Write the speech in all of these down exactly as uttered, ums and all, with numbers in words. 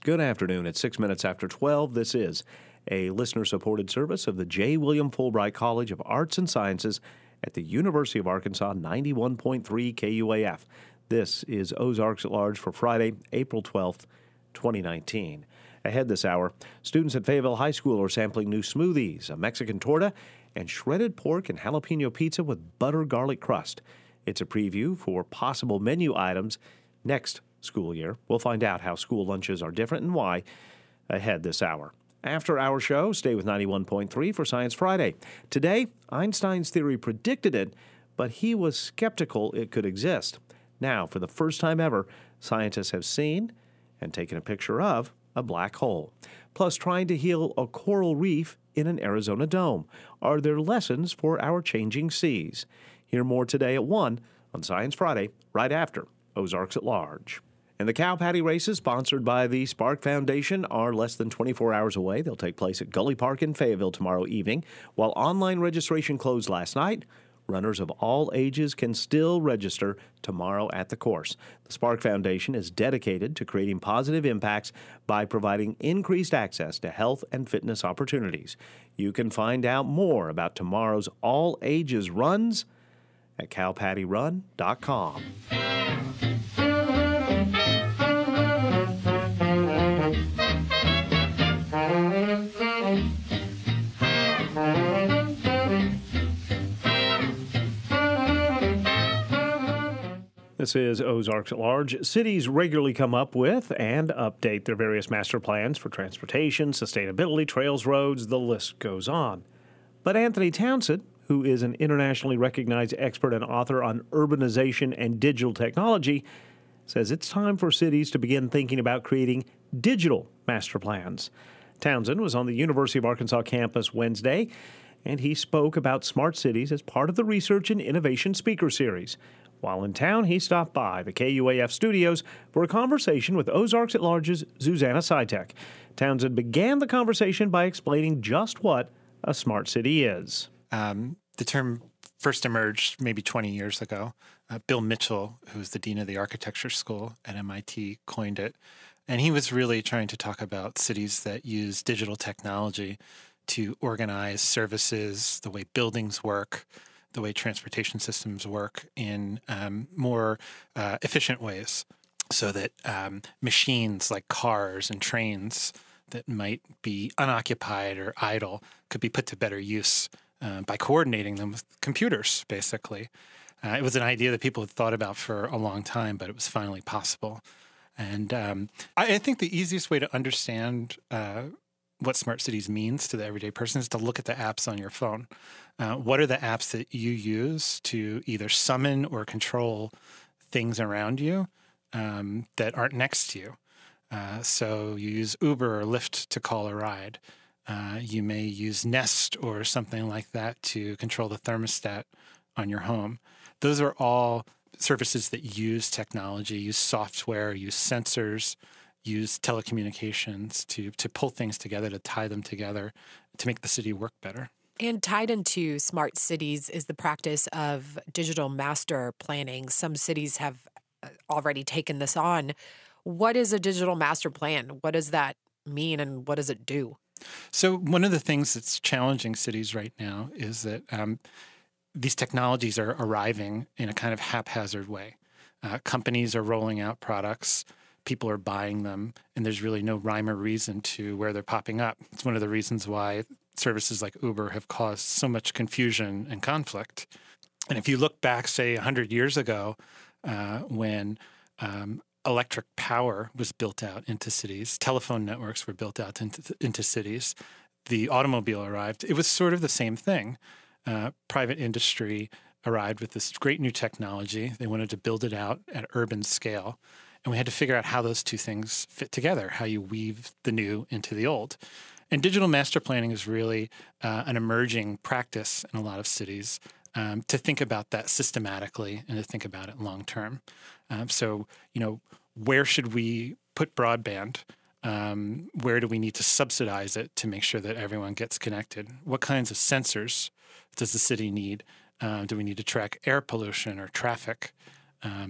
Good afternoon. It's six minutes after twelve. This is a listener-supported service of the J. William Fulbright College of Arts and Sciences at the University of Arkansas, ninety-one point three K U A F. This is Ozarks at Large for Friday, April twelfth, twenty nineteen. Ahead this hour, students at Fayetteville High School are sampling new smoothies, a Mexican torta, and shredded pork and jalapeno pizza with butter garlic crust. It's a preview for possible menu items next school year. We'll find out how school lunches are different and why ahead this hour. After our show, stay with ninety-one point three for Science Friday. Today, Einstein's theory predicted it, but he was skeptical it could exist. Now, for the first time ever, scientists have seen and taken a picture of a black hole. Plus, trying to heal a coral reef in an Arizona dome. Are there lessons for our changing seas? Hear more today at one on Science Friday, right after Ozarks at Large. And the cow patty races, sponsored by the Spark Foundation, are less than twenty-four hours away. They'll take place at Gully Park in Fayetteville tomorrow evening. While online registration closed last night, runners of all ages can still register tomorrow at the course. The Spark Foundation is dedicated to creating positive impacts by providing increased access to health and fitness opportunities. You can find out more about tomorrow's all ages runs at cow patty run dot com. This is Ozarks at Large. Cities regularly come up with and update their various master plans for transportation, sustainability, trails, roads, the list goes on. But Anthony Townsend, who is an internationally recognized expert and author on urbanization and digital technology, says it's time for cities to begin thinking about creating digital master plans. Townsend was on the University of Arkansas campus Wednesday, and he spoke about smart cities as part of the Research and Innovation Speaker Series. While in town, he stopped by the K U A F studios for a conversation with Ozarks at Large's Susanna Sitek. Townsend began the conversation by explaining just what a smart city is. Um, the term first emerged maybe twenty years ago. Uh, Bill Mitchell, who's the dean of the architecture school at M I T, coined it. And he was really trying to talk about cities that use digital technology to organize services, the way buildings work, the way transportation systems work in um, more uh, efficient ways, so that um, machines like cars and trains that might be unoccupied or idle could be put to better use uh, by coordinating them with computers, basically. Uh, it was an idea that people had thought about for a long time, but it was finally possible. And um, I, I think the easiest way to understand uh, what smart cities means to the everyday person is to look at the apps on your phone. Uh, what are the apps that you use to either summon or control things around you um, that aren't next to you? Uh, so you use Uber or Lyft to call a ride. Uh, you may use Nest or something like that to control the thermostat on your home. Those are all services that use technology, use software, use sensors, use telecommunications to to pull things together, to tie them together, to make the city work better. And tied into smart cities is the practice of digital master planning. Some cities have already taken this on. What is a digital master plan? What does that mean and what does it do? So one of the things that's challenging cities right now is that um, these technologies are arriving in a kind of haphazard way. Uh, companies are rolling out products. People are buying them, and there's really no rhyme or reason to where they're popping up. It's one of the reasons why services like Uber have caused so much confusion and conflict. And if you look back, say, one hundred years ago, uh, when um, electric power was built out into cities, telephone networks were built out into, into cities, the automobile arrived, it was sort of the same thing. Uh, private industry arrived with this great new technology. They wanted to build it out at urban scale. And we had to figure out how those two things fit together, how you weave the new into the old. And digital master planning is really uh, an emerging practice in a lot of cities um, to think about that systematically and to think about it long term. Um, so, you know, where should we put broadband? Um, where do we need to subsidize it to make sure that everyone gets connected? What kinds of sensors does the city need? Uh, do we need to track air pollution or traffic? Um,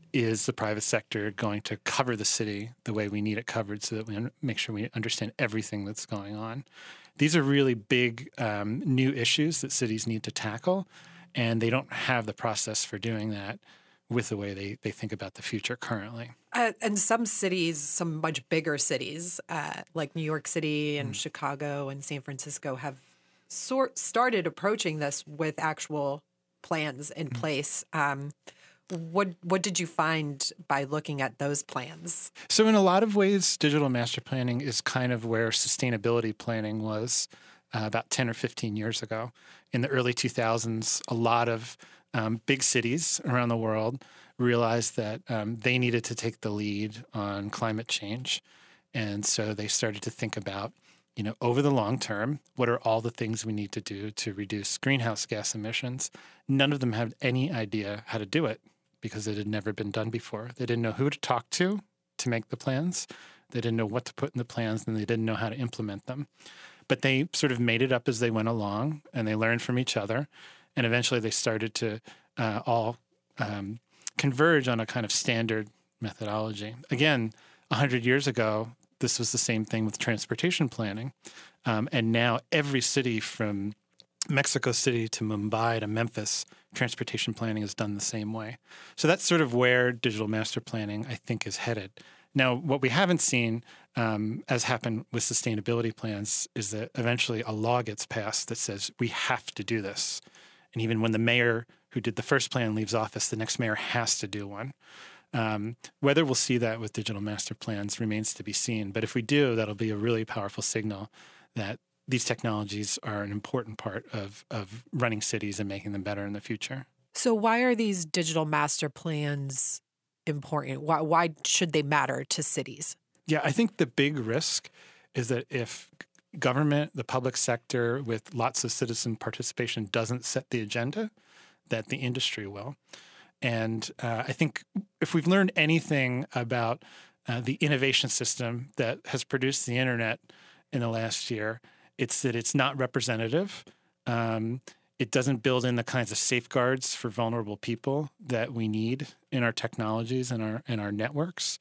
is the private sector going to cover the city the way we need it covered so that we un- make sure we understand everything that's going on? These are really big um, new issues that cities need to tackle, and they don't have the process for doing that with the way they, they think about the future currently. Uh, and some cities, some much bigger cities, uh, like New York City and mm. Chicago and San Francisco, have sort started approaching this with actual plans in mm. place. Um, what what did you find by looking at those plans? So in a lot of ways, digital master planning is kind of where sustainability planning was uh, about ten or fifteen years ago. In the early two thousands, a lot of um, big cities around the world realized that um, they needed to take the lead on climate change. And so they started to think about, you know, over the long term, what are all the things we need to do to reduce greenhouse gas emissions? None of them had any idea how to do it because it had never been done before. They didn't know who to talk to to make the plans. They didn't know what to put in the plans, and they didn't know how to implement them. But they sort of made it up as they went along, and they learned from each other. And eventually they started to uh, all um, converge on a kind of standard methodology. Again, one hundred years ago, this was the same thing with transportation planning. Um, and now every city from Mexico City to Mumbai to Memphis, transportation planning is done the same way. So that's sort of where digital master planning, I think, is headed. Now, what we haven't seen, um, as happened with sustainability plans, is that eventually a law gets passed that says we have to do this. And even when the mayor who did the first plan leaves office, the next mayor has to do one. Um, whether we'll see that with digital master plans remains to be seen. But if we do, that'll be a really powerful signal that these technologies are an important part of, of running cities and making them better in the future. So why are these digital master plans important? Why, why should they matter to cities? Yeah, I think the big risk is that if government, the public sector, with lots of citizen participation doesn't set the agenda, that the industry will. And uh, I think if we've learned anything about uh, the innovation system that has produced the internet in the last year, it's that it's not representative. Um, it doesn't build in the kinds of safeguards for vulnerable people that we need in our technologies and our in our networks.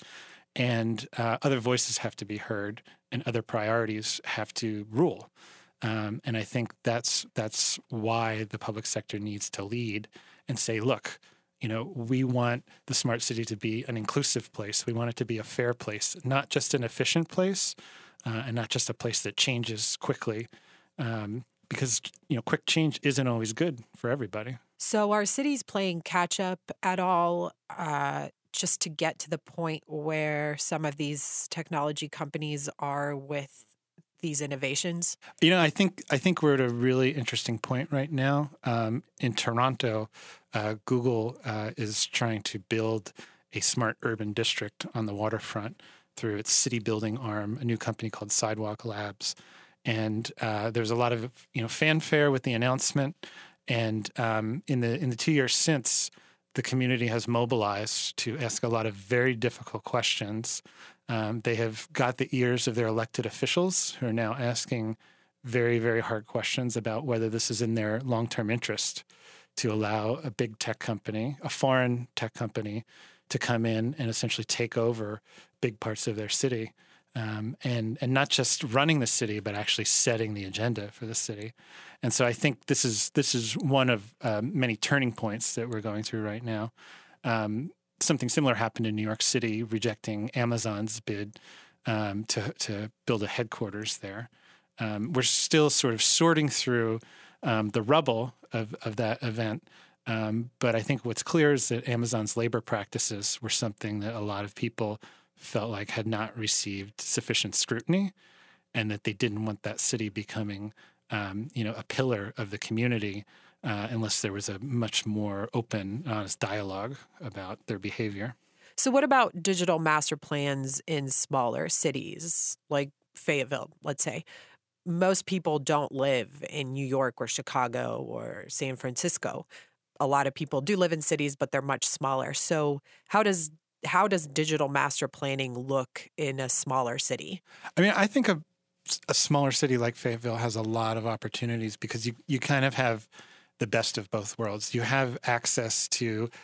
And uh, other voices have to be heard, and other priorities have to rule. Um, and I think that's that's why the public sector needs to lead and say, look, you know, we want the smart city to be an inclusive place. We want it to be a fair place, not just an efficient place, uh, and not just a place that changes quickly, um, because, you know, quick change isn't always good for everybody. So are cities playing catch up at all, uh, just to get to the point where some of these technology companies are with these innovations? You know, I think I think we're at a really interesting point right now. Um, in Toronto, uh, Google uh, is trying to build a smart urban district on the waterfront through its city building arm, a new company called Sidewalk Labs. And uh, there's a lot of, you know, fanfare with the announcement. And um, in the in the two years since, the community has mobilized to ask a lot of very difficult questions. Um, they have got the ears of their elected officials who are now asking very, very hard questions about whether this is in their long-term interest to allow a big tech company, a foreign tech company, to come in and essentially take over big parts of their city. Um, and and not just running the city, but actually setting the agenda for the city. And so I think this is this is one of uh, many turning points that we're going through right now. Um, something similar happened in New York City, rejecting Amazon's bid um, to to build a headquarters there. Um, we're still sort of sorting through um, the rubble of of that event. Um, but I think what's clear is that Amazon's labor practices were something that a lot of people felt like had not received sufficient scrutiny, and that they didn't want that city becoming, um, you know, a pillar of the community uh, unless there was a much more open, honest dialogue about their behavior. So what about digital master plans in smaller cities like Fayetteville, let's say? Most people don't live in New York or Chicago or San Francisco. A lot of people do live in cities, but they're much smaller. So how does How does digital master planning look in a smaller city? I mean, I think a, a smaller city like Fayetteville has a lot of opportunities because you, you kind of have the best of both worlds. You have access to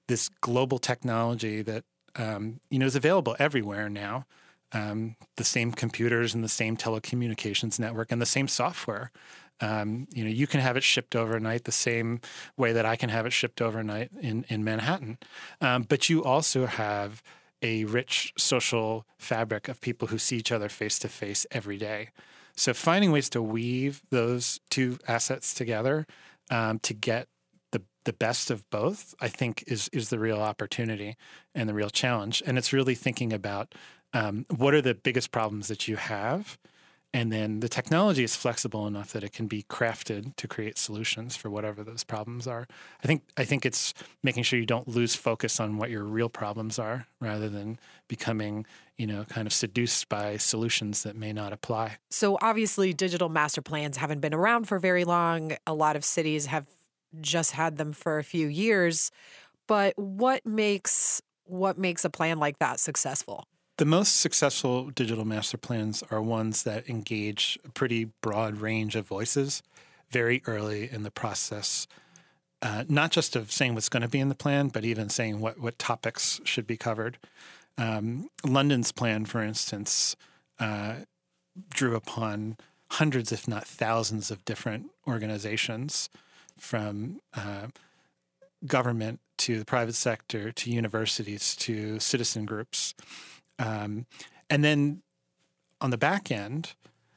this global technology that um, you know is available everywhere now. Um, the same computers and the same telecommunications network and the same software. Um, you know, you can have it shipped overnight the same way that I can have it shipped overnight in, in Manhattan. Um, but you also have a rich social fabric of people who see each other face to face every day. So finding ways to weave those two assets together um, to get the the best of both, I think, is is the real opportunity and the real challenge. And it's really thinking about um, what are the biggest problems that you have. And then the technology is flexible enough that it can be crafted to create solutions for whatever those problems are. I think I think it's making sure you don't lose focus on what your real problems are rather than becoming, you know, kind of seduced by solutions that may not apply. So obviously digital master plans haven't been around for very long. A lot of cities have just had them for a few years. But what makes what makes a plan like that successful? The most successful digital master plans are ones that engage a pretty broad range of voices very early in the process, uh, not just of saying what's going to be in the plan, but even saying what, what topics should be covered. Um, London's plan, for instance, uh, drew upon hundreds, if not thousands, of different organizations from uh, government to the private sector to universities to citizen groups. Um, and then on the back end,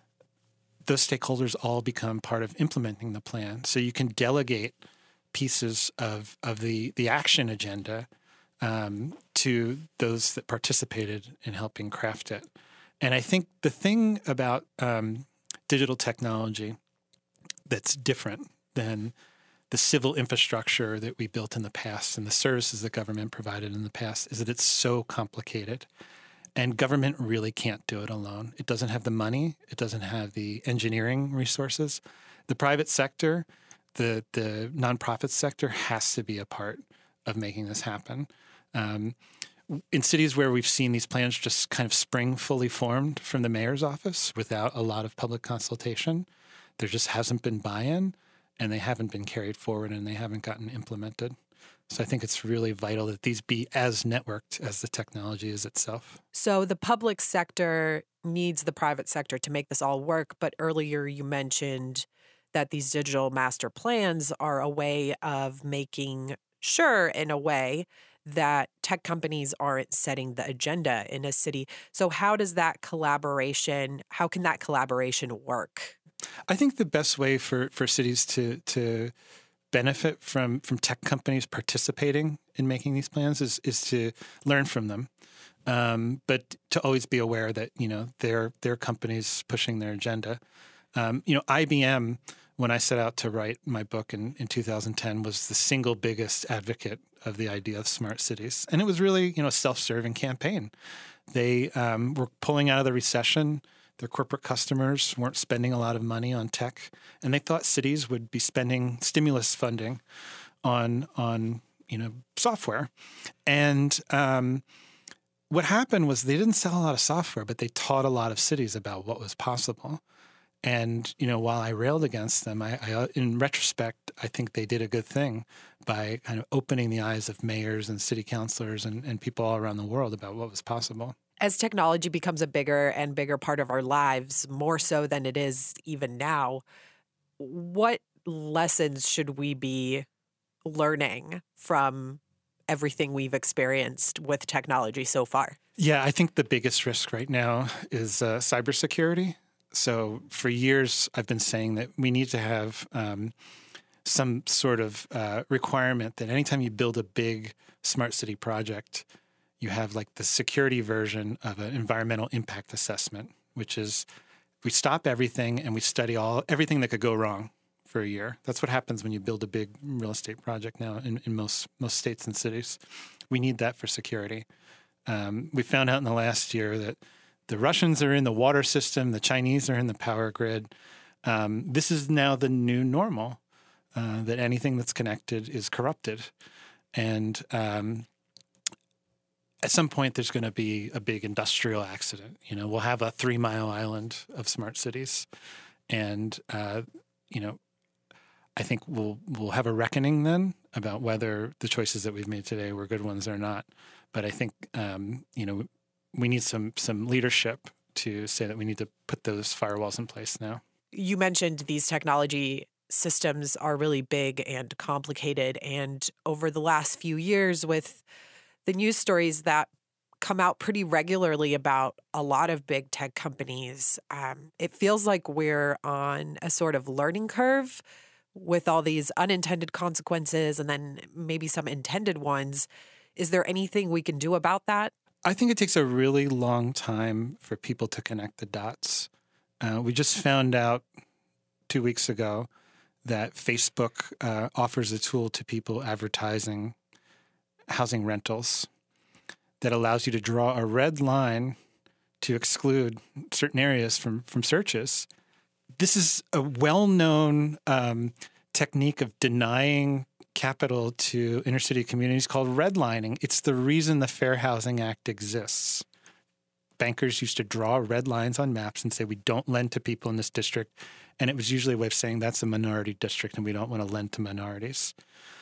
those stakeholders all become part of implementing the plan. So you can delegate pieces of, of the, the action agenda um, to those that participated in helping craft it. And I think the thing about um, digital technology that's different than the civil infrastructure that we built in the past and the services that government provided in the past is that it's so complicated. And government really can't do it alone. It doesn't have the money. It doesn't have the engineering resources. The private sector, the the nonprofit sector has to be a part of making this happen. Um, in cities where we've seen these plans just kind of spring fully formed from the mayor's office without a lot of public consultation, there just hasn't been buy-in, and they haven't been carried forward, and they haven't gotten implemented. So I think it's really vital that these be as networked as the technology is itself. So the public sector needs the private sector to make this all work. But earlier you mentioned that these digital master plans are a way of making sure, in a way, that tech companies aren't setting the agenda in a city. So how does that collaboration, how can that collaboration work? I think the best way for, for cities to to benefit from from tech companies participating in making these plans is is to learn from them, um, but to always be aware that you know their their companies pushing their agenda. Um, you know, I B M, when I set out to write my book in, in two thousand ten, was the single biggest advocate of the idea of smart cities, and it was really you know a self-serving campaign. They um, were pulling out of the recession. Their corporate customers weren't spending a lot of money on tech, and they thought cities would be spending stimulus funding on on you know software. And um, what happened was they didn't sell a lot of software, but they taught a lot of cities about what was possible. And you know, while I railed against them, I, I in retrospect, I think they did a good thing by kind of opening the eyes of mayors and city councilors and, and people all around the world about what was possible. As technology becomes a bigger and bigger part of our lives, more so than it is even now, what lessons should we be learning from everything we've experienced with technology so far? Yeah, I think the biggest risk right now is uh, cybersecurity. So for years, I've been saying that we need to have um, some sort of uh, requirement that anytime you build a big smart city project, you have like the security version of an environmental impact assessment, which is we stop everything and we study all everything that could go wrong for a year. That's what happens when you build a big real estate project now in, in most most states and cities. We need that for security. Um, we found out in the last year that the Russians are in the water system, the Chinese are in the power grid. Um, this is now the new normal, uh, that anything that's connected is corrupted. And um at some point, there's going to be a big industrial accident. You know, we'll have a three-mile island of smart cities, and uh, you know, I think we'll we'll have a reckoning then about whether the choices that we've made today were good ones or not. But I think, um, you know, we need some some leadership to say that we need to put those firewalls in place now. You mentioned these technology systems are really big and complicated. And over the last few years, with the news stories that come out pretty regularly about a lot of big tech companies, um, it feels like we're on a sort of learning curve with all these unintended consequences and then maybe some intended ones. Is there anything we can do about that? I think it takes a really long time for people to connect the dots. Uh, we just found out two weeks ago that Facebook uh, offers a tool to people advertising housing rentals that allows you to draw a red line to exclude certain areas from, from searches. This is a well-known um, technique of denying capital to inner city communities called redlining. It's the reason the Fair Housing Act exists. Bankers used to draw red lines on maps and say, we don't lend to people in this district. And it was usually a way of saying that's a minority district and we don't want to lend to minorities.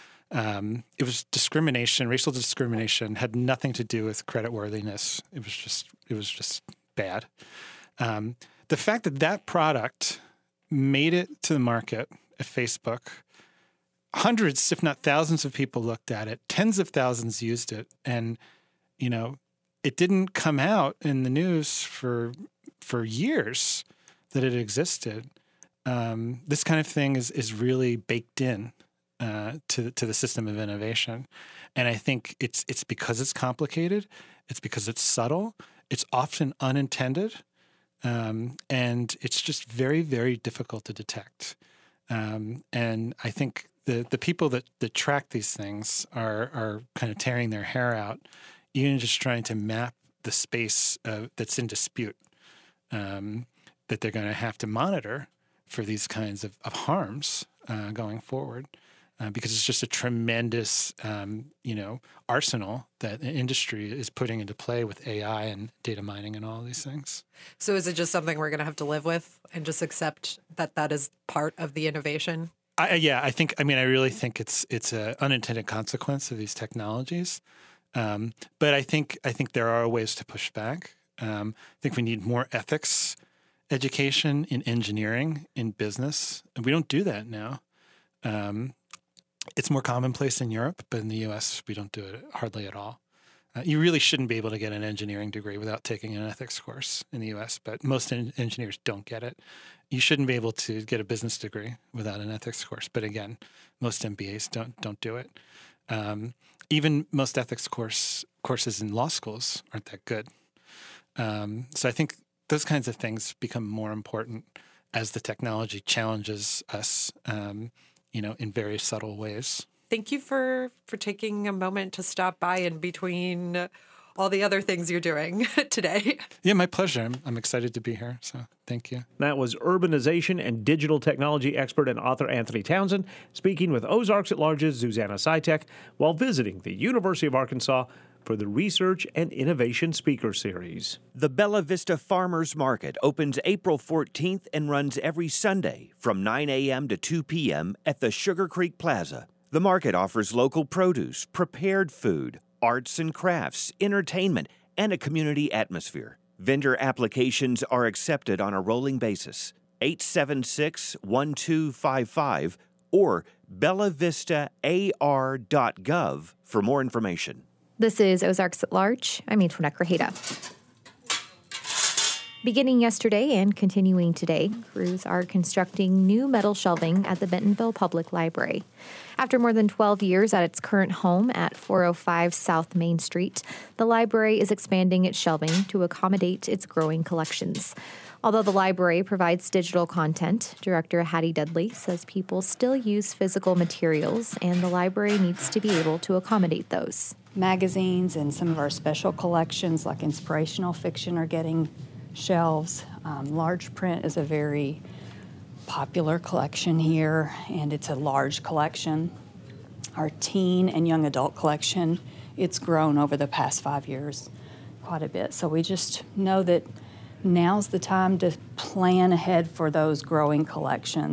Um, it was discrimination, racial discrimination, had nothing to do with creditworthiness. It was just, it was just bad. Um, the fact that that product made it to the market at Facebook, hundreds, if not thousands of people looked at it, tens of thousands used it. And, you know, it didn't come out in the news for, for years that it existed. Um, this kind of thing is, is really baked in. Uh, to to the system of innovation, and I think it's it's because it's complicated, it's because it's subtle, it's often unintended, um, and it's just very very difficult to detect. Um, and I think the the people that, that track these things are are kind of tearing their hair out, even just trying to map the space uh, that's in dispute um, that they're going to have to monitor for these kinds of, of harms uh, going forward. Uh, because it's just a tremendous, um, you know, arsenal that the industry is putting into play with A I and data mining and all these things. So is it just something we're going to have to live with and just accept that that is part of the innovation? I, yeah, I think, I mean, I really think it's it's an unintended consequence of these technologies. Um, but I think I think there are ways to push back. Um, I think we need more ethics education in engineering, in business. And we don't do that now. Um, It's more commonplace in Europe, but in the U S, we don't do it hardly at all. Uh, you really shouldn't be able to get an engineering degree without taking an ethics course in the U S, but most en- engineers don't get it. You shouldn't be able to get a business degree without an ethics course. But again, most M B As don't don't do it. Um, even most ethics course courses in law schools aren't that good. Um, so I think those kinds of things become more important as the technology challenges us. Um, you know, in very subtle ways. Thank you for, for taking a moment to stop by in between all the other things you're doing today. Yeah, my pleasure. I'm, I'm excited to be here, so thank you. That was urbanization and digital technology expert and author Anthony Townsend speaking with Ozarks at Large's Zuzanna Seitek while visiting the University of Arkansas for the Research and Innovation Speaker Series. The Bella Vista Farmers Market opens April fourteenth and runs every Sunday from nine a.m. to two p.m. at the Sugar Creek Plaza. The market offers local produce, prepared food, arts and crafts, entertainment, and a community atmosphere. Vendor applications are accepted on a rolling basis. eight seven six, one two five five or bella vista a r dot gov for more information. This is Ozarks at Large. I'm Antoinette Grajeda. Beginning yesterday and continuing today, crews are constructing new metal shelving at the Bentonville Public Library. After more than twelve years at its current home at four oh five South Main Street, the library is expanding its shelving to accommodate its growing collections. Although the library provides digital content, Director Hattie Dudley says people still use physical materials, and the library needs to be able to accommodate those. Magazines and some of our special collections, like inspirational fiction, are getting shelves. Um, large print is a very popular collection here, and it's a large collection. Our teen and young adult collection, it's grown over the past five years quite a bit. So we just know that now's the time to plan ahead for those growing collections.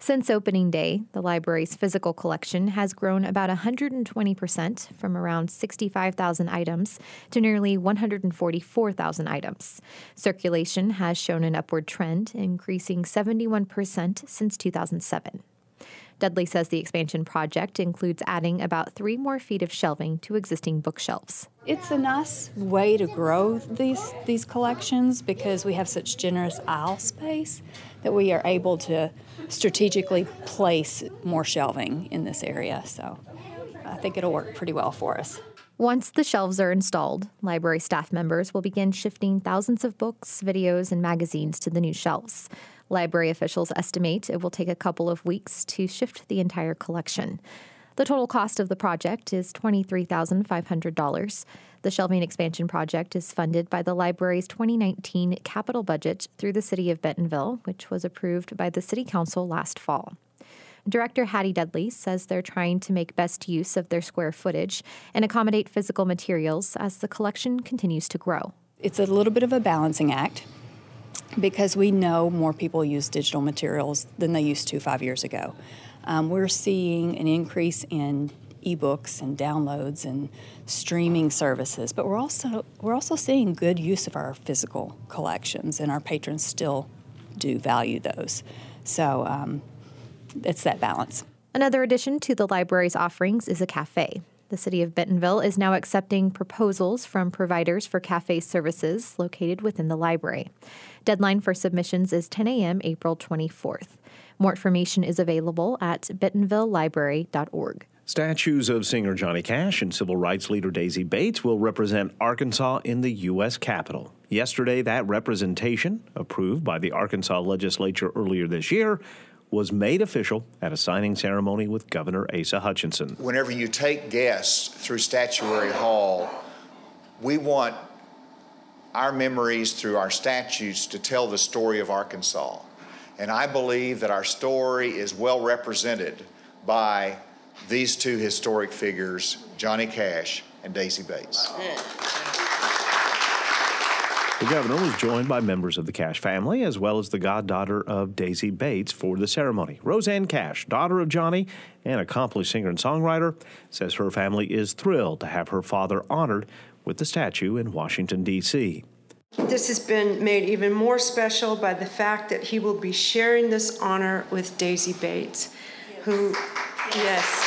Since opening day, the library's physical collection has grown about one hundred twenty percent from around sixty-five thousand items to nearly one hundred forty-four thousand items. Circulation has shown an upward trend, increasing seventy-one percent since two thousand seven. Dudley says the expansion project includes adding about three more feet of shelving to existing bookshelves. It's a nice way to grow these these collections because we have such generous aisle space that we are able to strategically place more shelving in this area. So I think it'll work pretty well for us. Once the shelves are installed, library staff members will begin shifting thousands of books, videos, and magazines to the new shelves. Library officials estimate it will take a couple of weeks to shift the entire collection. The total cost of the project is twenty-three thousand five hundred dollars. The shelving expansion project is funded by the library's twenty nineteen capital budget through the City of Bentonville, which was approved by the City Council last fall. Director Hattie Dudley says they're trying to make best use of their square footage and accommodate physical materials as the collection continues to grow. It's a little bit of a balancing act because we know more people use digital materials than they used to five years ago. Um, we're seeing an increase in ebooks and downloads and streaming services, but we're also we're also seeing good use of our physical collections, and our patrons still do value those. So um, it's that balance. Another addition to the library's offerings is a cafe. The City of Bentonville is now accepting proposals from providers for cafe services located within the library. Deadline for submissions is ten a.m. April twenty-fourth. More information is available at bentonville library dot org. Statues of singer Johnny Cash and civil rights leader Daisy Bates will represent Arkansas in the U S Capitol. Yesterday, that representation, approved by the Arkansas legislature earlier this year, was made official at a signing ceremony with Governor Asa Hutchinson. Whenever you take guests through Statuary Hall, we want our memories through our statues to tell the story of Arkansas. And I believe that our story is well represented by these two historic figures, Johnny Cash and Daisy Bates. The governor was joined by members of the Cash family as well as the goddaughter of Daisy Bates for the ceremony. Roseanne Cash, daughter of Johnny and accomplished singer and songwriter, says her family is thrilled to have her father honored with the statue in Washington, D C This has been made even more special by the fact that he will be sharing this honor with Daisy Bates, who, yes,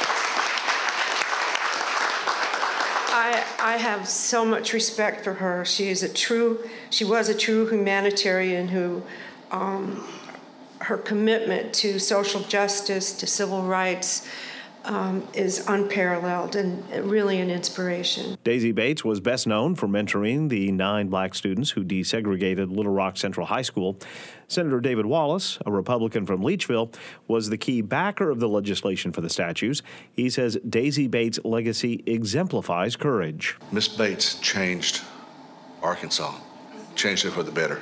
I, I have so much respect for her. She is a true, she was a true humanitarian who, um, her commitment to social justice, to civil rights, Um, is unparalleled and really an inspiration. Daisy Bates was best known for mentoring the nine black students who desegregated Little Rock Central High School. Senator David Wallace, a Republican from Leachville, was the key backer of the legislation for the statues. He says Daisy Bates' legacy exemplifies courage. Miss Bates changed Arkansas, changed it for the better.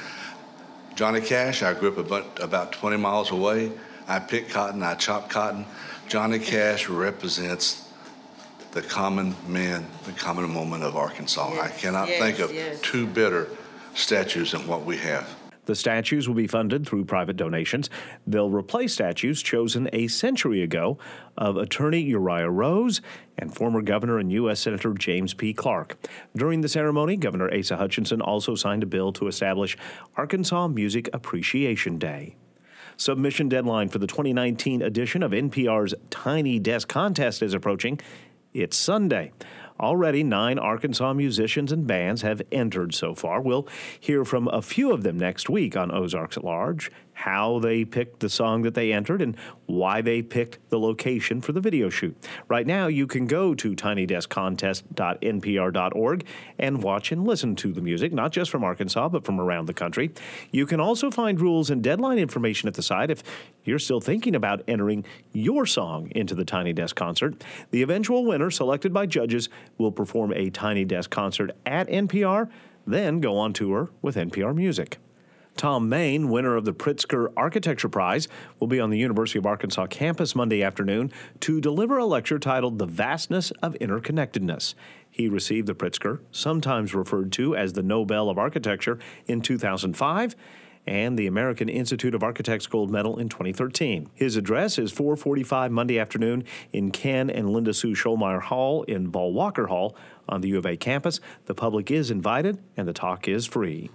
Johnny Cash, I grew up about, about twenty miles away. I pick cotton, I chop cotton. Johnny Cash represents the common man, the common woman of Arkansas. Yes, I cannot yes, think of yes. two better statues than what we have. The statues will be funded through private donations. They'll replace statues chosen a century ago of attorney Uriah Rose and former governor and U S Senator James P. Clark. During the ceremony, Governor Asa Hutchinson also signed a bill to establish Arkansas Music Appreciation Day. Submission deadline for the twenty nineteen edition of N P R's Tiny Desk Contest is approaching. It's Sunday. Already, nine Arkansas musicians and bands have entered so far. We'll hear from a few of them next week on Ozarks at Large, how they picked the song that they entered and why they picked the location for the video shoot. Right now, you can go to tiny desk contest dot n p r dot org and watch and listen to the music, not just from Arkansas, but from around the country. You can also find rules and deadline information at the site if you're still thinking about entering your song into the Tiny Desk concert. The eventual winner, selected by judges, will perform a Tiny Desk concert at N P R, then go on tour with N P R Music. Tom Main, winner of the Pritzker Architecture Prize, will be on the University of Arkansas campus Monday afternoon to deliver a lecture titled The Vastness of Interconnectedness. He received the Pritzker, sometimes referred to as the Nobel of Architecture, in two thousand five, and the American Institute of Architects Gold Medal in twenty thirteen. His address is four forty-five Monday afternoon in Ken and Linda Sue Scholmeyer Hall in Ball Walker Hall on the U of A campus. The public is invited, and the talk is free.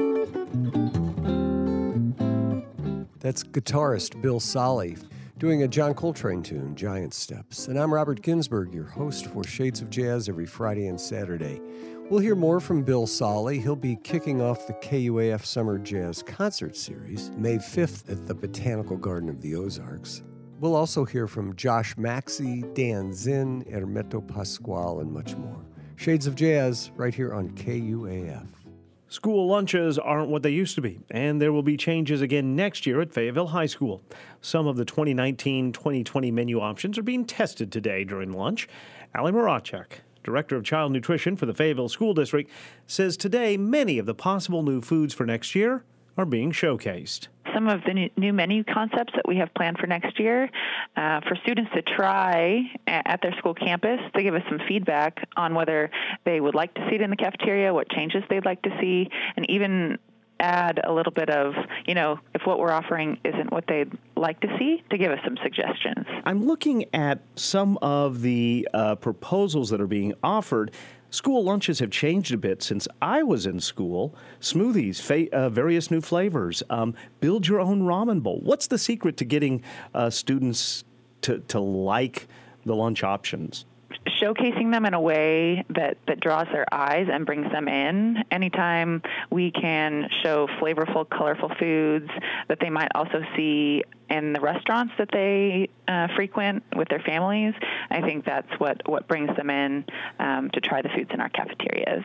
That's guitarist Bill Solly doing a John Coltrane tune, Giant Steps. And I'm Robert Ginsburg, your host for Shades of Jazz every Friday and Saturday. We'll hear more from Bill Solly. He'll be kicking off the K U A F Summer Jazz Concert Series May fifth at the Botanical Garden of the Ozarks. We'll also hear from Josh Maxey, Dan Zinn, Hermeto Pascual, and much more. Shades of Jazz right here on K U A F. School lunches aren't what they used to be, and there will be changes again next year at Fayetteville High School. Some of the twenty nineteen twenty twenty menu options are being tested today during lunch. Ali Marachek, Director of Child Nutrition for the Fayetteville School District, says today many of the possible new foods for next year are being showcased. Some of the new menu concepts that we have planned for next year uh, for students to try at their school campus, to give us some feedback on whether they would like to see it in the cafeteria, what changes they'd like to see, and even add a little bit of, you know, if what we're offering isn't what they'd like to see, to give us some suggestions. I'm looking at some of the uh, proposals that are being offered. School lunches have changed a bit since I was in school. Smoothies, fa- uh, various new flavors, um, build your own ramen bowl. What's the secret to getting uh, students to, to like the lunch options? Showcasing them in a way that, that draws their eyes and brings them in. Anytime we can show flavorful, colorful foods that they might also see in the restaurants that they uh, frequent with their families, I think that's what, what brings them in um, to try the foods in our cafeterias.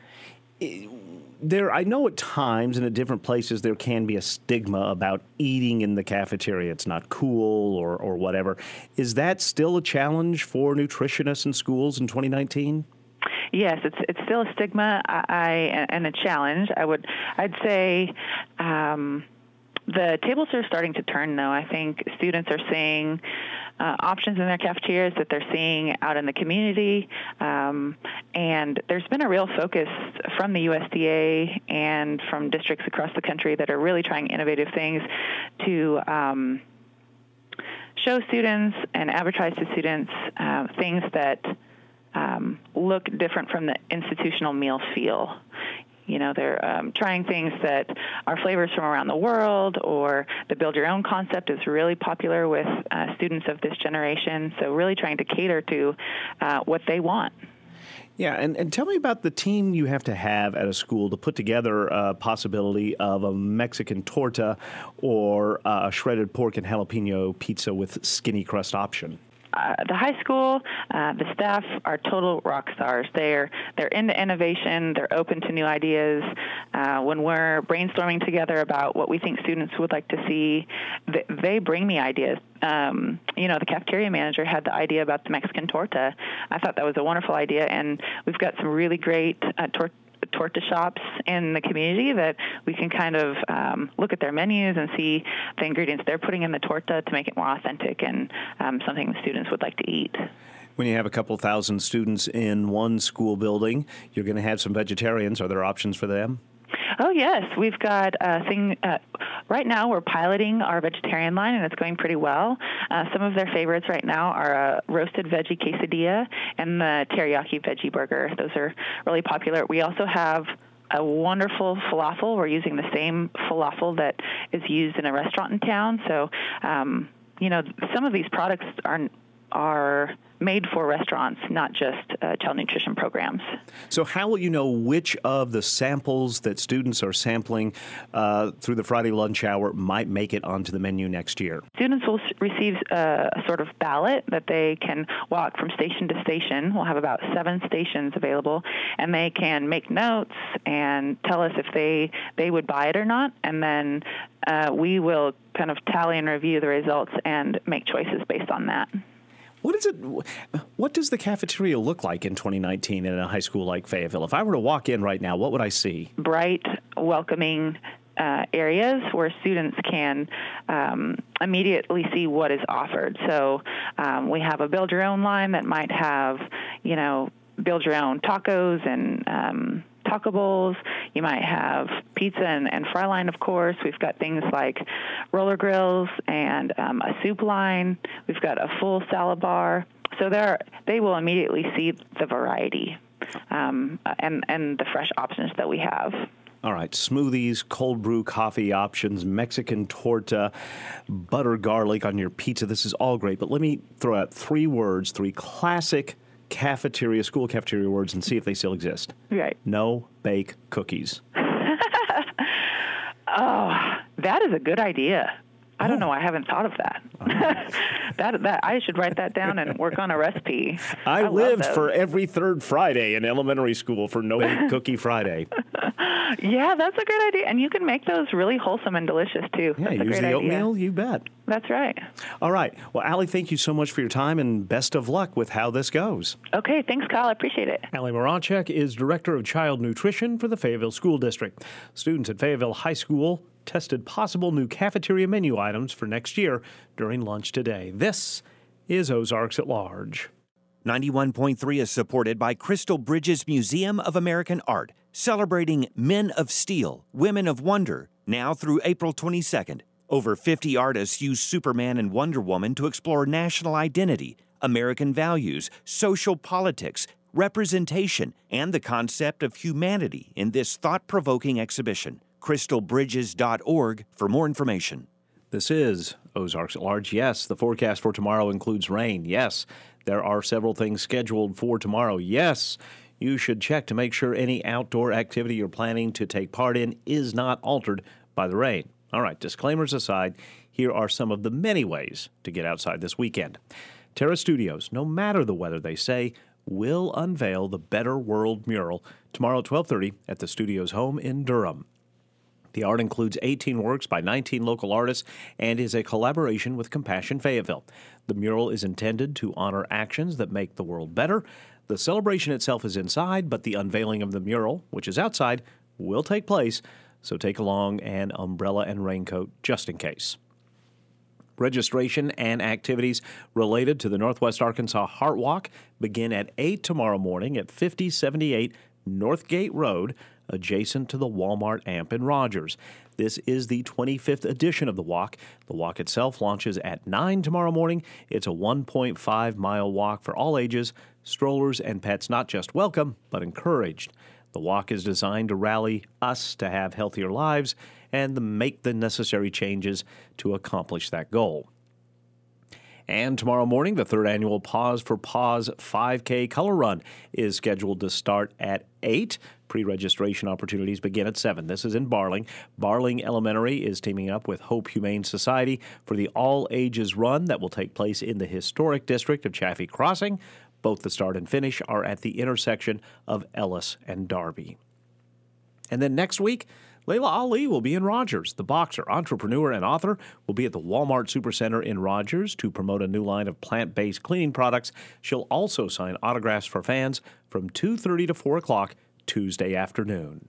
There, I know at times and at different places there can be a stigma about eating in the cafeteria. It's not cool or, or whatever. Is that still a challenge for nutritionists in schools in twenty nineteen? Yes, it's it's still a stigma I, I, and a challenge. I would, I'd say um, the tables are starting to turn, though. I think students are seeing uh, options in their cafeterias that they're seeing out in the community, um, and there's been a real focus from the U S D A and from districts across the country that are really trying innovative things to um, show students and advertise to students uh, things that um, look different from the institutional meal feel. You know, they're um, trying things that are flavors from around the world, or the build your own concept is really popular with uh, students of this generation. So really trying to cater to uh, what they want. Yeah, and, and tell me about the team you have to have at a school to put together a possibility of a Mexican torta or a shredded pork and jalapeno pizza with skinny crust option. Uh, the high school, uh, the staff are total rock stars. They're they're into innovation. They're open to new ideas. Uh, when we're brainstorming together about what we think students would like to see, they, they bring me ideas. Um, you know, the cafeteria manager had the idea about the Mexican torta. I thought that was a wonderful idea, and we've got some really great uh, torta. torta shops in the community that we can kind of um, look at their menus and see the ingredients they're putting in the torta to make it more authentic and um, something the students would like to eat. When you have a couple thousand students in one school building, you're going to have some vegetarians. Are there options for them? Oh, yes. We've got a thing. Uh, right now, we're piloting our vegetarian line, and it's going pretty well. Uh, some of their favorites right now are a roasted veggie quesadilla and the teriyaki veggie burger. Those are really popular. We also have a wonderful falafel. We're using the same falafel that is used in a restaurant in town. So, um, you know, some of these products are are made for restaurants, not just uh, child nutrition programs. So how will you know which of the samples that students are sampling uh, through the Friday lunch hour might make it onto the menu next year? Students will receive a, a sort of ballot that they can walk from station to station. We'll have about seven stations available, and they can make notes and tell us if they, they would buy it or not, and then uh, we will kind of tally and review the results and make choices based on that. What is it? What does the cafeteria look like in twenty nineteen in a high school like Fayetteville? If I were to walk in right now, what would I see? Bright, welcoming uh, areas where students can um, immediately see what is offered. So um, we have a build your own line that might have, you know, build your own tacos and um, taco bowls. You might have pizza and, and fry line, of course. We've got things like roller grills and um, a soup line. We've got a full salad bar. So there, they will immediately see the variety um, and, and the fresh options that we have. All right, smoothies, cold brew coffee options, Mexican torta, butter garlic on your pizza. This is all great, but let me throw out three words, three classic cafeteria, school cafeteria words, and see if they still exist. Right. No bake cookies. Oh, that is a good idea. I don't know. I haven't thought of that. that that I should write that down and work on a recipe. I, I lived for every third Friday in elementary school for No Bake Cookie Friday. Yeah, that's a great idea. And you can make those really wholesome and delicious, too. Yeah, that's a use great the idea. oatmeal, you bet. That's right. All right. Well, Allie, thank you so much for your time, and best of luck with how this goes. Okay, thanks, Kyle. I appreciate it. Allie Moronchek is Director of Child Nutrition for the Fayetteville School District. Students at Fayetteville High School tested possible new cafeteria menu items for next year during lunch today. This is Ozarks at Large. ninety-one point three is supported by Crystal Bridges Museum of American Art, celebrating Men of Steel, Women of Wonder, now through April twenty-second. Over fifty artists use Superman and Wonder Woman to explore national identity, American values, social politics, representation, and the concept of humanity in this thought-provoking exhibition. crystal bridges dot org for more information. This is Ozarks at Large. Yes, the forecast for tomorrow includes rain. Yes, there are several things scheduled for tomorrow. Yes, you should check to make sure any outdoor activity you're planning to take part in is not altered by the rain. All right, disclaimers aside, here are some of the many ways to get outside this weekend. Terra Studios, no matter the weather, they say, will unveil the Better World mural tomorrow at twelve thirty at the studio's home in Durham. The art includes eighteen works by nineteen local artists and is a collaboration with Compassion Fayetteville. The mural is intended to honor actions that make the world better. The celebration itself is inside, but the unveiling of the mural, which is outside, will take place, so take along an umbrella and raincoat just in case. Registration and activities related to the Northwest Arkansas Heart Walk begin at eight tomorrow morning at fifty seventy-eight Northgate Road, adjacent to the Walmart Amp in Rogers. This is the twenty-fifth edition of the walk. The walk itself launches at nine tomorrow morning. It's a one point five mile walk for all ages. Strollers and pets not just welcome, but encouraged. The walk is designed to rally us to have healthier lives and make the necessary changes to accomplish that goal. And tomorrow morning, the third annual Pause for Pause five K Color Run is scheduled to start at eight. Pre-registration opportunities begin at seven. This is in Barling. Barling Elementary is teaming up with Hope Humane Society for the all-ages run that will take place in the historic district of Chaffee Crossing. Both the start and finish are at the intersection of Ellis and Darby. And then next week, Layla Ali will be in Rogers. The boxer, entrepreneur, and author will be at the Walmart Supercenter in Rogers to promote a new line of plant-based cleaning products. She'll also sign autographs for fans from two thirty to four o'clock Tuesday afternoon.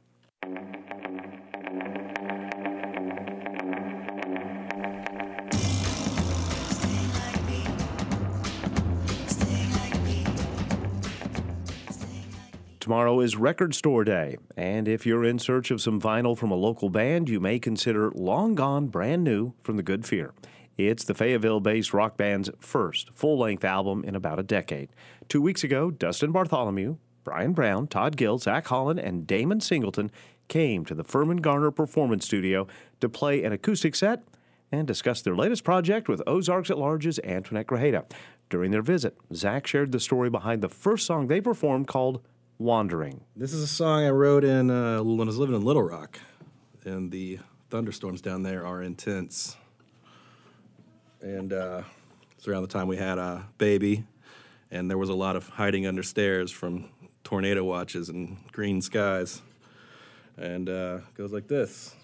Tomorrow is Record Store Day, and if you're in search of some vinyl from a local band, you may consider Long Gone Brand New from The Good Fear. It's the Fayetteville-based rock band's first full-length album in about a decade. Two weeks ago, Dustin Bartholomew, Brian Brown, Todd Gill, Zach Holland, and Damon Singleton came to the Furman Garner Performance Studio to play an acoustic set and discuss their latest project with Ozarks at Large's Antoinette Grajeda. During their visit, Zach shared the story behind the first song they performed called Wandering. This is a song I wrote in uh, when I was living in Little Rock, and the thunderstorms down there are intense. And uh, it's around the time we had a baby, and there was a lot of hiding under stairs from tornado watches and green skies. And uh, it goes like this.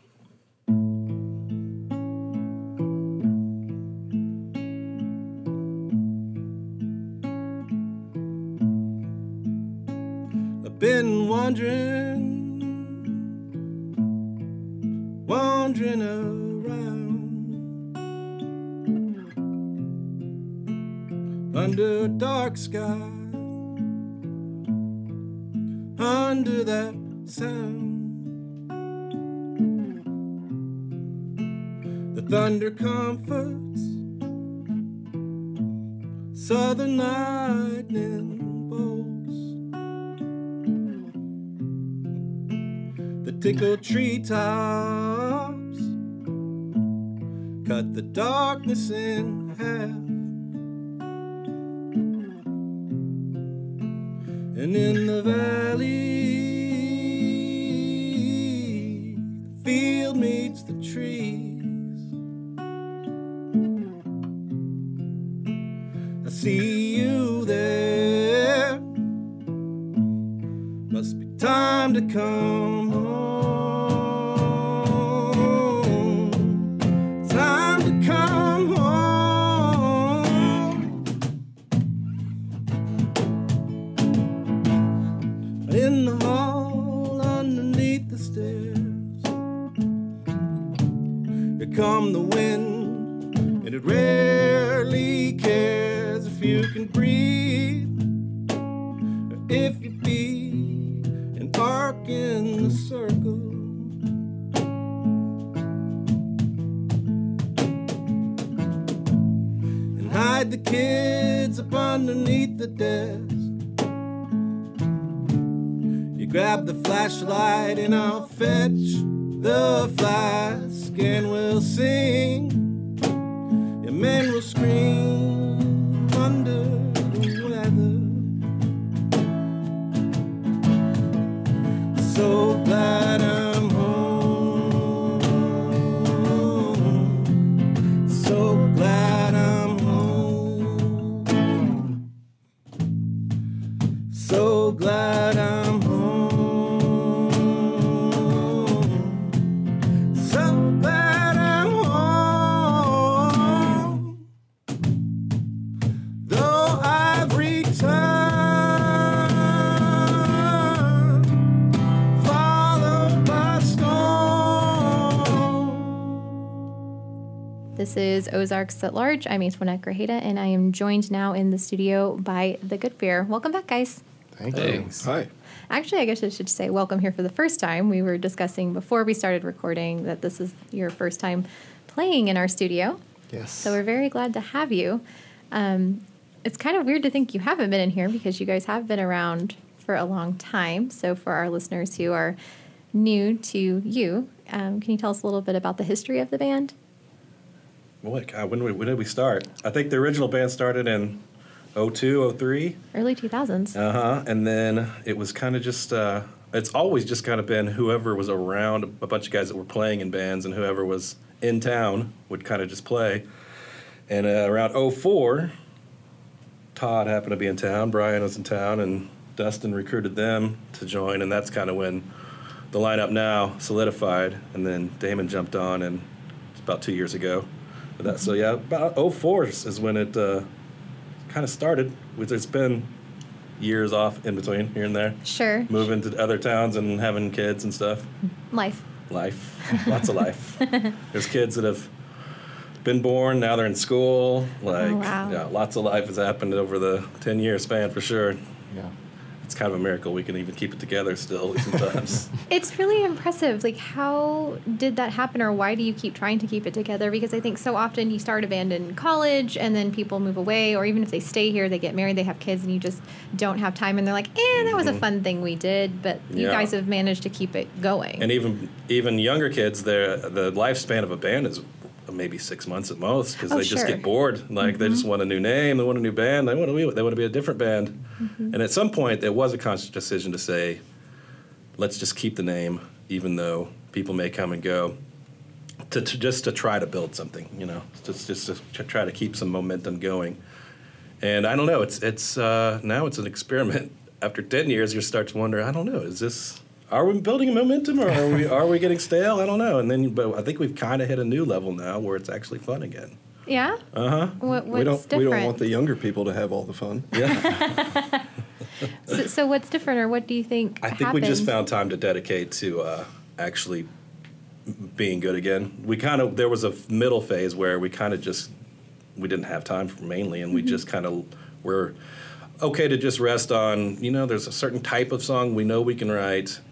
Been wandering, wandering around under a dark sky, under that sound. The thunder comforts, southern lightning bolts, the tickled treetops cut the darkness in half. And in the valley, the field meets the trees. I see you there. Must be time to come home. Time to come home. In the hall underneath the stairs, here come the wind, and it rarely cares if you can breathe, or if you be an arc in the circle. And hide the kids up underneath the desk. Grab the flashlight and I'll fetch the flask, and we'll sing, and men will scream under the weather. So glad I'm home. So glad I'm home. So glad I'm home. This is Ozarks at Large. I'm Antoinette Grajeda, and I am joined now in the studio by the Good Fear. Welcome back, guys. Thank you. Thanks. Hi. Actually, I guess I should say welcome here for the first time. We were discussing before we started recording that this is your first time playing in our studio. Yes. So we're very glad to have you. Um, it's kind of weird to think you haven't been in here because you guys have been around for a long time. So for our listeners who are new to you, um, can you tell us a little bit about the history of the band? Boy, God, when, we, when did we start? I think the original band started in oh two, oh three. Early two thousands. Uh-huh. And then it was kind of just, uh, it's always just kind of been whoever was around, a bunch of guys that were playing in bands, and whoever was in town would kind of just play. And uh, around oh four, Todd happened to be in town, Brian was in town, and Dustin recruited them to join, and that's kind of when the lineup now solidified, and then Damon jumped on, and it's about two years ago. That, so yeah, about oh four is when it uh, kind of started. There's been years off in between, here and there. Sure. Moving to other towns and having kids and stuff. Life. Life. Lots of life. There's kids that have been born, now they're in school. Like, oh, wow. Yeah, lots of life has happened over the ten-year span for sure. Yeah. It's kind of a miracle we can even keep it together still sometimes. It's really impressive. Like, how did that happen, or why do you keep trying to keep it together? Because I think so often you start a band in college and then people move away, or even if they stay here, they get married, they have kids, and you just don't have time, and they're like, eh, that was a fun thing we did, but you Yeah. guys have managed to keep it going. And even even younger kids, their the lifespan of a band is maybe six months at most, because Oh, they just sure. get bored. Like, they just want a new name, they want a new band, they want to be, they want to be a different band. Mhm. And at some point, there was a conscious decision to say, let's just keep the name, even though people may come and go, to, to just to try to build something, you know, just just to tr- try to keep some momentum going. And I don't know, it's it's uh, now it's an experiment. After ten years, you start to wonder, I don't know, is this, are we building a momentum, or are we are we getting stale? I don't know. And then, but I think we've kind of hit a new level now where it's actually fun again. Yeah? Uh huh. What, what's we don't different? we don't want the younger people to have all the fun. Yeah. so, so what's different, or what do you think I think happened? we just found time to dedicate to uh, actually being good again. We kind of, there was a middle phase where we kind of just, we didn't have time for mainly, and we Mhm. just kind of were okay to just rest on, you know, there's a certain type of song we know we can write,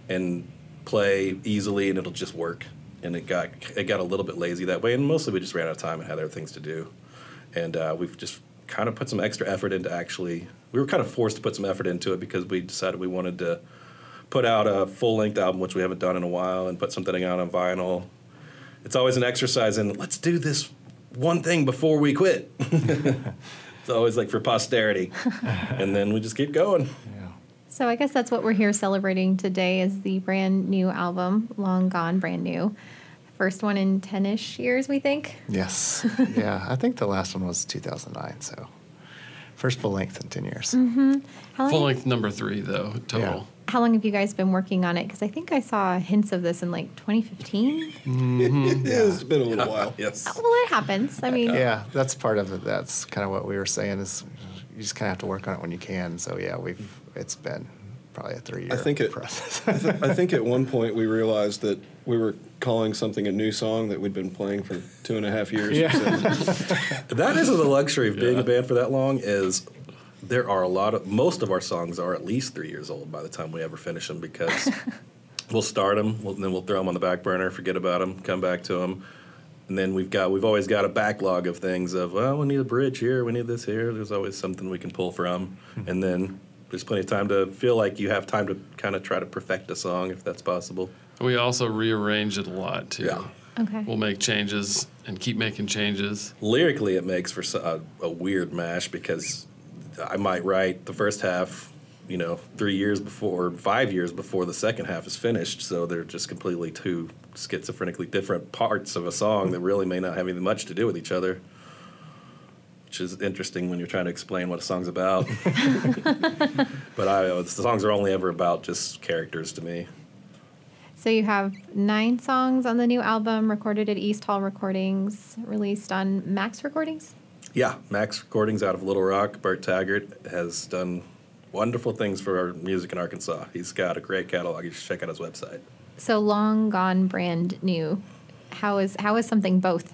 and play easily, and it'll just work. And it got it got a little bit lazy that way, and mostly we just ran out of time and had other things to do. And uh, we've just kind of put some extra effort into actually. We were kind of forced to put some effort into it because we decided we wanted to put out a full-length album, which we haven't done in a while, and put something out on vinyl. It's always an exercise in, let's do this one thing before we quit. It's always like for posterity. And then we just keep going. So I guess that's what we're here celebrating today is the brand new album, Long Gone, Brand New. First one in ten-ish years, we think. Yes. Yeah, I think the last one was two thousand nine, so first full length in ten years. Mm-hmm. Full length number three, though, total. Yeah. How long have you guys been working on it? Because I think I saw hints of this in like twenty fifteen. Mm-hmm. Yeah, it's been a little while. Yes. Well, it happens. I mean, Yeah, that's part of it. That's kind of what we were saying is you just kind of have to work on it when you can. So yeah, we've it's been probably a three-year I think it, process. I, th- I think at one point we realized that we were calling something a new song that we'd been playing for two and a half years. Yeah. That is the luxury of being yeah. a band for that long is there are a lot of, most of our songs are at least three years old by the time we ever finish them because we'll start them, we'll, then we'll throw them on the back burner, forget about them, come back to them. And then we've got, we've always got a backlog of things of, well, we need a bridge here, we need this here. There's always something we can pull from. And then there's plenty of time to feel like you have time to kind of try to perfect a song if that's possible. We also rearrange it a lot, too. Yeah. Okay. We'll make changes and keep making changes. Lyrically, it makes for a, a weird mash because I might write the first half, you know, three years before, five years before the second half is finished. So they're just completely two schizophrenically different parts of a song that really may not have anything much to do with each other, which is interesting when you're trying to explain what a song's about. But I, the songs are only ever about just characters to me. So you have nine songs on the new album, recorded at East Hall Recordings, released on Max Recordings? Yeah, Max Recordings out of Little Rock. Bert Taggart has done wonderful things for our music in Arkansas. He's got a great catalog. You should check out his website. So Long Gone, Brand New. How is how is something both?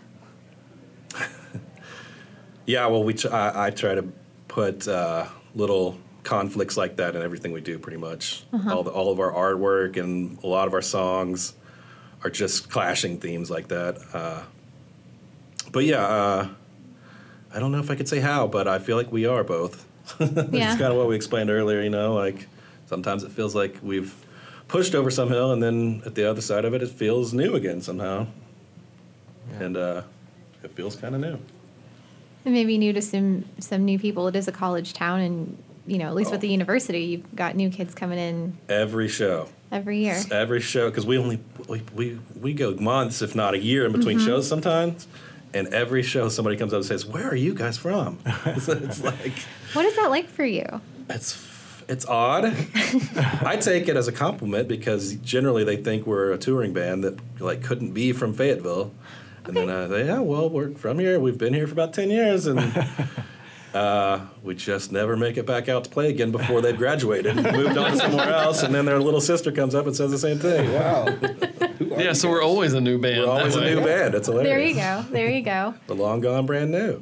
Yeah, well, we tr- I, I try to put uh, little conflicts like that in everything we do, pretty much. Uh-huh. All the, all of our artwork and a lot of our songs are just clashing themes like that. Uh, but yeah, uh, I don't know if I could say how, but I feel like we are both. Yeah. It's kind of what we explained earlier, you know, like sometimes it feels like we've pushed over some hill, and then at the other side of it, it feels new again somehow. Yeah. And uh, it feels kind of new. And maybe new to some some new people. It is a college town, and you know, at least Oh. with the university, you've got new kids coming in Every show. every year. Every show, because we only we, we we go months, if not a year, in between Mhm. shows sometimes. And every show, somebody comes up and says, "Where are you guys from?" So it's like What is that like for you? it's it's odd. I take it as a compliment because generally they think we're a touring band that like couldn't be from Fayetteville. And then I say, "Yeah, well, we're from here. We've been here for about ten years, and uh, we just never make it back out to play again before they've graduated, and moved on to somewhere else." And then their little sister comes up and says the same thing. Wow. Yeah, so we're always a new band. We're always a that way. new band. It's hilarious. There you go. There you go. The long gone brand new.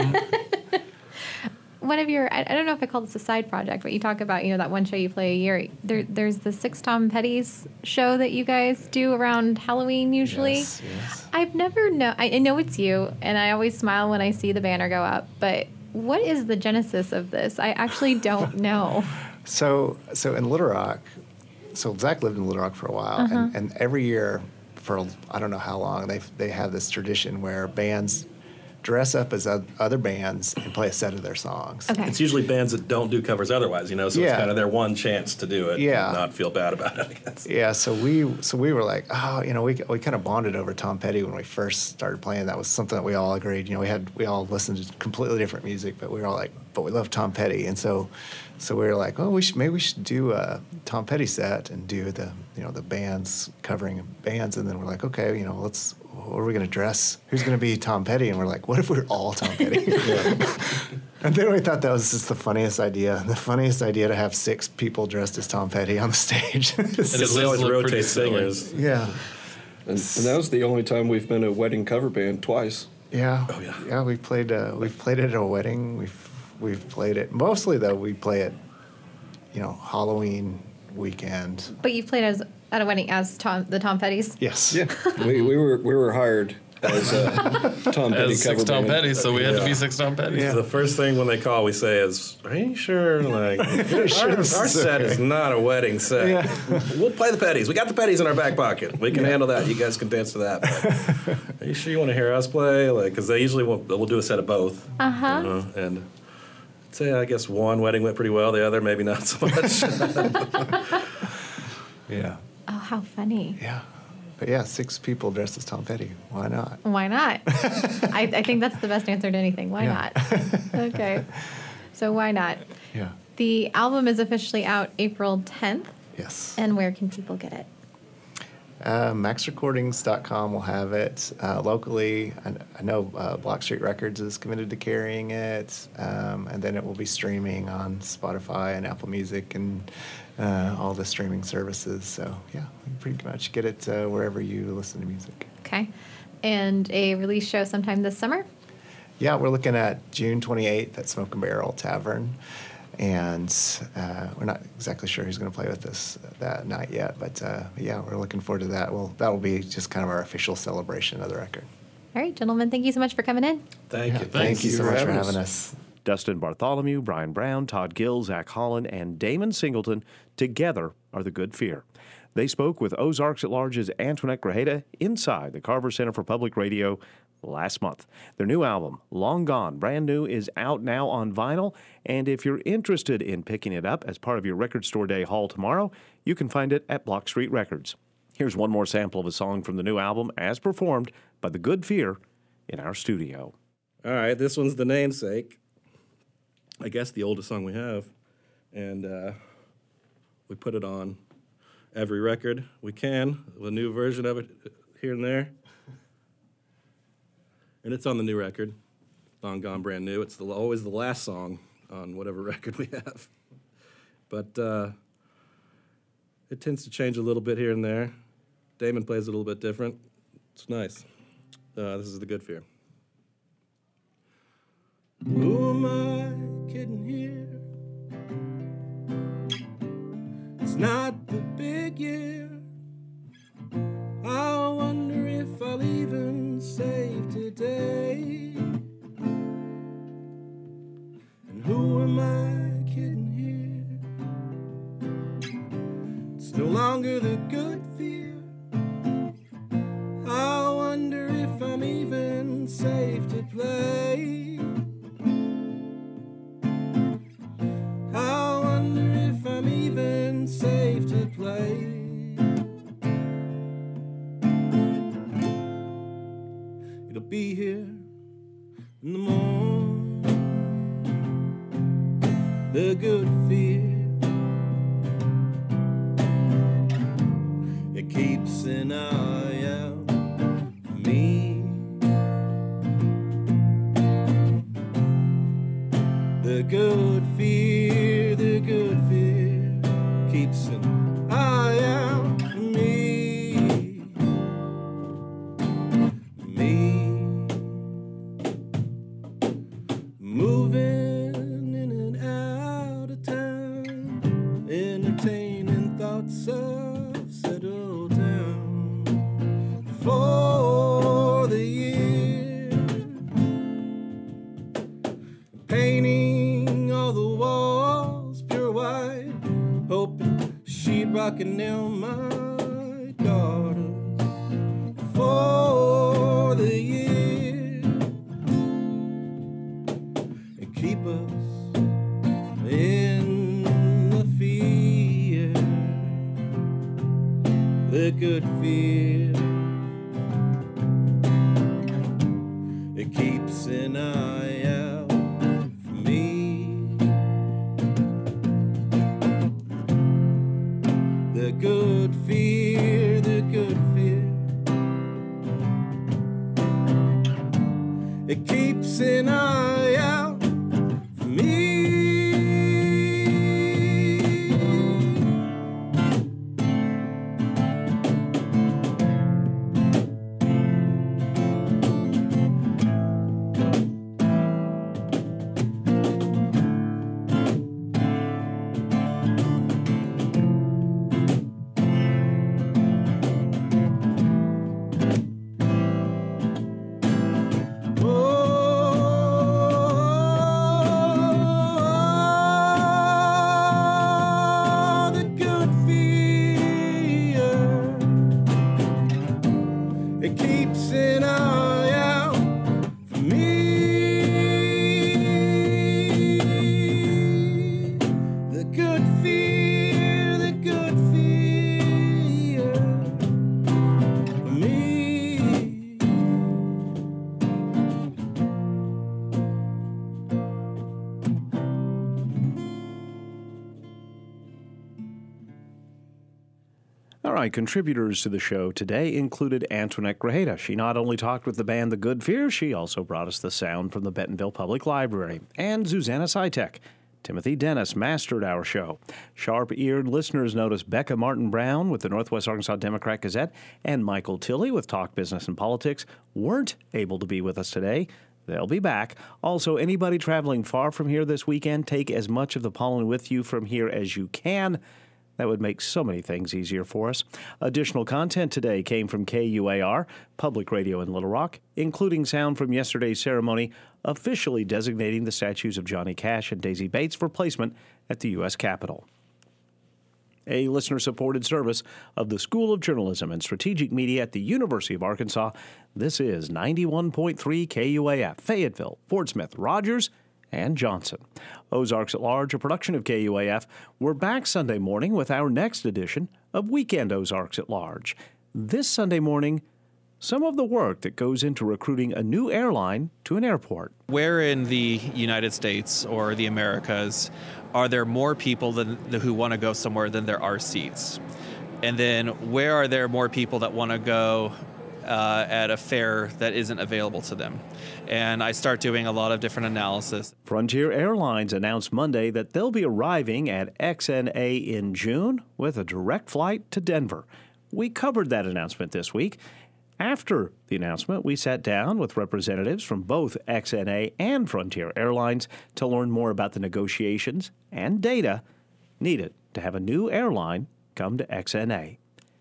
One of your, I, I don't know if I call this a side project, but you talk about, you know, that one show you play a year. There, there's the Six Tom Petty's show that you guys do around Halloween usually. Yes, yes. I've never know. I, I know it's you, and I always smile when I see the banner go up. But what is the genesis of this? I actually don't know. So, so in Little Rock, so Zach lived in Little Rock for a while, Uh-huh. and, and every year for I don't know how long they they have this tradition where bands dress up as oth- other bands and play a set of their songs. Okay. It's usually bands that don't do covers otherwise, you know, so Yeah. it's kind of their one chance to do it Yeah. and not feel bad about it, I guess. Yeah, so we so we were like, oh, you know, we we kind of bonded over Tom Petty when we first started playing. That was something that we all agreed. You know, we had we all listened to completely different music, but we were all like, but we love Tom Petty, and so so we were like, oh, we should maybe we should do a Tom Petty set and do the you know the bands covering bands, and then we're like, okay, you know, let's. What are we going to dress? Who's going to be Tom Petty? And we're like, what if we're all Tom Petty? And then we thought that was just the funniest idea. The funniest idea to have six people dressed as Tom Petty on the stage. Because they always rotate singers. Yeah. And, and that was the only time we've been a wedding cover band twice. Yeah. Oh, yeah. Yeah, we played uh, we've played it at a wedding. We've we've played it mostly though we play it, you know, Halloween weekend. But you've played as at a wedding as Tom, the Tom Petty's? Yes. Yeah. we, we were we were hired as uh, Tom Petty As cover six Tom band. Petty, so we had to be six Tom Petty. Yeah. The first thing when they call, we say is, "Are you sure? Like, our, sure our this is set okay?" is not a wedding set. Yeah. We'll play the Petties. We got the Petties in our back pocket. We can handle that. You guys can dance to that. But are you sure you want to hear us play? Like, because they usually will, we'll do a set of both. Uh-huh. Uh, and I'd say I guess one wedding went pretty well. The other maybe not so much. Yeah. Oh, how funny. Yeah. But yeah, six people dressed as Tom Petty. Why not? Why not? I, I think that's the best answer to anything. Why Yeah. not? Okay. So why not? Yeah. The album is officially out April tenth. Yes. And where can people get it? Uh, max recordings dot com will have it. Uh, locally, I, I know uh, Block Street Records is committed to carrying it, um, and then it will be streaming on Spotify and Apple Music and uh, all the streaming services. So, yeah, you can pretty much get it uh, wherever you listen to music. Okay. And a release show sometime this summer? Yeah, we're looking at June twenty-eighth at Smoke and Barrel Tavern. And uh, we're not exactly sure who's going to play with us that night yet, but uh, yeah, we're looking forward to that. Well, that will be just kind of our official celebration of the record. All right, gentlemen, thank you so much for coming in. Thank Yeah, you. Thank you so much for having us. Dustin Bartholomew, Brian Brown, Todd Gill, Zach Holland, and Damon Singleton together are the Good Fear. They spoke with Ozarks at Large's Antoinette Grajeda inside the Carver Center for Public Radio last month. Their new album, Long Gone, brand new, is out now on vinyl, and if you're interested in picking it up as part of your Record Store Day haul tomorrow, you can find it at Block Street Records. Here's one more sample of a song from the new album as performed by the Good Fear in our studio. All right, this one's The Namesake. I guess the oldest song we have. And uh, we put it on every record we can, a new version of it here and there. And it's on the new record, Long Gone, brand new. It's the, always the last song on whatever record we have. But uh, it tends to change a little bit here and there. Damon plays it a little bit different. It's nice. Uh, this is The Good Fear. Who am I kidding here? It's not the big year. I wonder if I'll even save today. And who am I kidding here? It's no longer the good fear. I wonder if I'm even safe to play. I wonder if I'm even safe to play. It'll be here in the morning, the good fear. It keeps an eye out for me. The good fear, the good fear keeps an eye out for me. Me. Moving in and out of town, entertaining thoughts of settle down for the year, painting all the walls pure white, hoping sheetrocking down my daughters for the year, and keep us in the fear, the good fear. It keeps an eye out for me. The good fear, the good fear. It keeps an eye out for me. right, contributors to the show today included Antoinette Grajeda. She not only talked with the band The Good Fear, she also brought us the sound from the Bentonville Public Library. And Susanna Sitek. Timothy Dennis mastered our show. Sharp-eared listeners noticed Becca Martin-Brown with the Northwest Arkansas Democrat Gazette and Michael Tilley with Talk Business and Politics weren't able to be with us today. They'll be back. Also, anybody traveling far from here this weekend, take as much of the pollen with you from here as you can. That would make so many things easier for us. Additional content today came from K U A R, Public Radio in Little Rock, including sound from yesterday's ceremony officially designating the statues of Johnny Cash and Daisy Bates for placement at the U S Capitol. A listener-supported service of the School of Journalism and Strategic Media at the University of Arkansas. This is ninety-one point three K U A F, Fayetteville, Fort Smith, Rogers, and Johnson. Ozarks at Large, a production of K U A F. We're back Sunday morning with our next edition of Weekend Ozarks at Large. This Sunday morning, some of the work that goes into recruiting a new airline to an airport. Where in the United States or the Americas are there more people than, who want to go somewhere than there are seats? And then where are there more people that want to go Uh, at a fare that isn't available to them? And I start doing a lot of different analysis. Frontier Airlines announced Monday that they'll be arriving at X N A in June with a direct flight to Denver. We covered that announcement this week. After the announcement, we sat down with representatives from both X N A and Frontier Airlines to learn more about the negotiations and data needed to have a new airline come to X N A.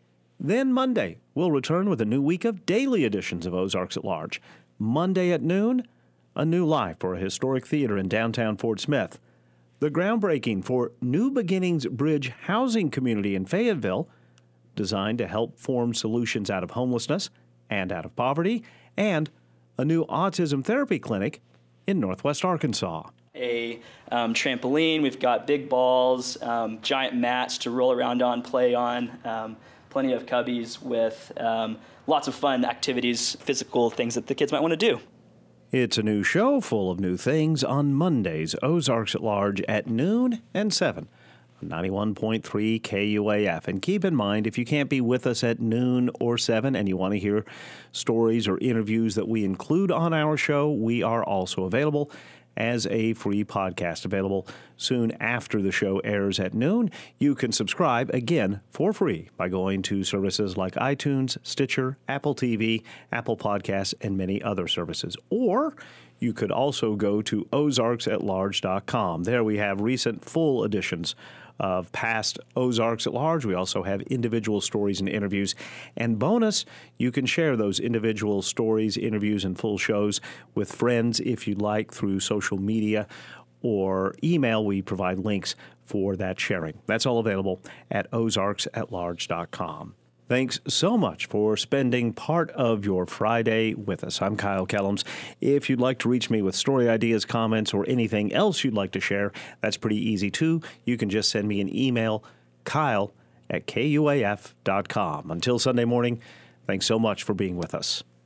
Then Monday, we'll return with a new week of daily editions of Ozarks at Large. Monday at noon, a new life for a historic theater in downtown Fort Smith. The groundbreaking for New Beginnings Bridge Housing Community in Fayetteville, designed to help form solutions out of homelessness and out of poverty, and a new autism therapy clinic in Northwest Arkansas. A um, trampoline, we've got big balls, um, giant mats to roll around on, play on, um, plenty of cubbies with um, lots of fun activities, physical things that the kids might want to do. It's a new show full of new things on Mondays, Ozarks at Large at noon and seven on ninety-one point three K U A F. And keep in mind, if you can't be with us at noon or seven and you want to hear stories or interviews that we include on our show, we are also available as a free podcast, available soon after the show airs at noon. You can subscribe, again, for free by going to services like iTunes, Stitcher, Apple T V, Apple Podcasts, and many other services. Or you could also go to ozarks at large dot com. There we have recent full editions of past Ozarks at Large. We also have individual stories and interviews. And bonus, you can share those individual stories, interviews, and full shows with friends if you'd like through social media or email. We provide links for that sharing. That's all available at ozarks at large dot com. Thanks so much for spending part of your Friday with us. I'm Kyle Kellums. If you'd like to reach me with story ideas, comments, or anything else you'd like to share, that's pretty easy too. You can just send me an email, kyle at K U A F dot com. Until Sunday morning, thanks so much for being with us.